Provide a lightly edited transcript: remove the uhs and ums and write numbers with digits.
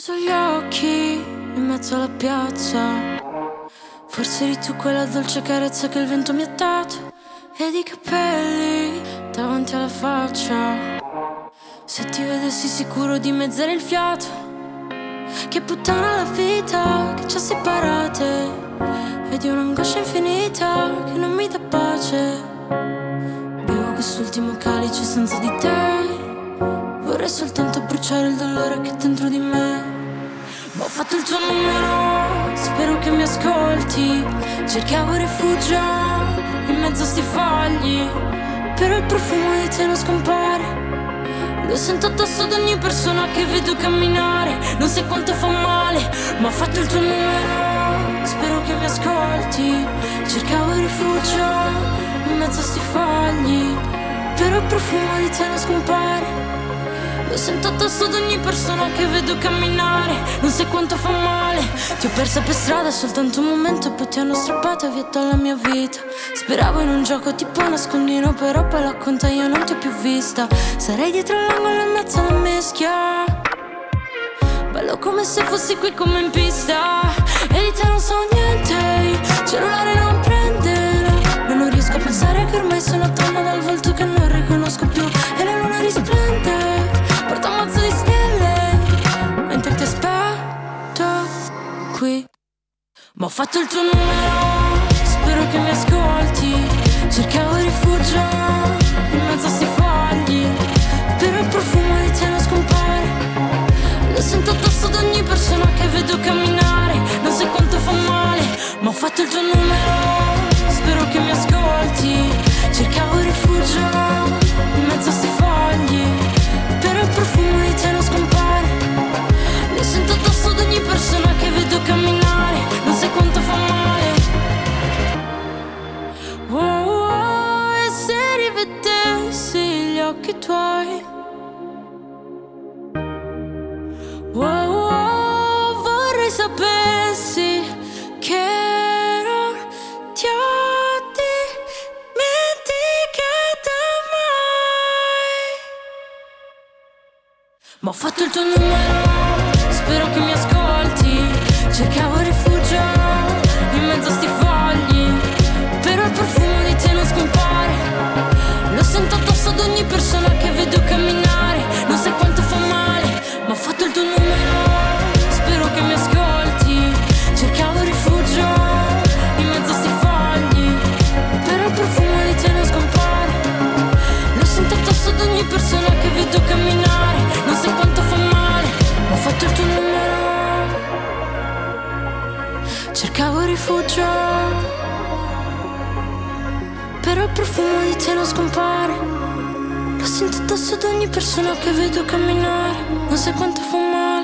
chiuso gli occhi in mezzo alla piazza, forse eri tu quella dolce carezza che il vento mi ha dato, ed i capelli davanti alla faccia. Se ti vedessi sicuro dimezzare il fiato. Che puttana la vita che ci ha separate, ed io un'angoscia infinita che non mi dà pace. Bevo quest'ultimo calice senza di te, vorrei soltanto bruciare il dolore che è dentro di me. Ma ho fatto il tuo numero, spero che mi ascolti. Cercavo rifugio in mezzo a sti fogli, però il profumo di te non scompare. Lo sento addosso ad ogni persona che vedo camminare. Non sai quanto fa male, ma ho fatto il tuo numero, spero che mi ascolti. Cercavo rifugio in mezzo a sti fogli, però il profumo di te non scompare. Lo sento addosso ad ogni persona che vedo camminare. Non sai quanto fa male. Ti ho persa per strada soltanto un momento e poi ti hanno strappata via dalla mia vita. Speravo in un gioco tipo nascondino, però poi la conta io non ti ho più vista. Sarei dietro l'angolo in mezzo alla mischia, bello come se fossi qui come in pista. E di te non so niente, il cellulare non prende, no. Non riesco a pensare che ormai sono tonna dal volto che non riconosco più. E la luna risplende, porta un mazzo di stelle, mentre ti aspetto qui. Ma ho fatto il tuo numero, spero che mi ascolti. Cercavo rifugio in mezzo a sti fogli, però il profumo di te non scompare. Lo sento addosso ad ogni persona che vedo camminare. Non sai quanto fa male, ma ho fatto il tuo numero, spero che mi ascolti. Cercavo rifugio in mezzo a sti fogli, però il profumo di te non scompare. Lo sento addosso ad ogni persona che vedo camminare. Non sai quanto fa male. Oh, oh, e se rivedessi gli occhi tuoi. Oh, oh, vorrei sapessi che non ti ho dimenticata mai. Ma ho fatto il tuo numero, spero che mi ascolti. Cercavo rifugio in mezzo a sti fogli, però il profumo di te non scompare. Lo sento addosso ad ogni persona che vedo camminare. Non sai quanto fa male, ma ho fatto il tuo numero, spero che mi ascolti. Cercavo rifugio in mezzo a sti fogli, però il profumo di te non scompare. Lo sento addosso ad ogni persona che vedo camminare. Non sai quanto fa male, ma ho fatto il tuo numero. Cercavo rifugio, però il profumo di te non scompare. Lo sento addosso ad ogni persona che vedo camminare. Non sai quanto fa male.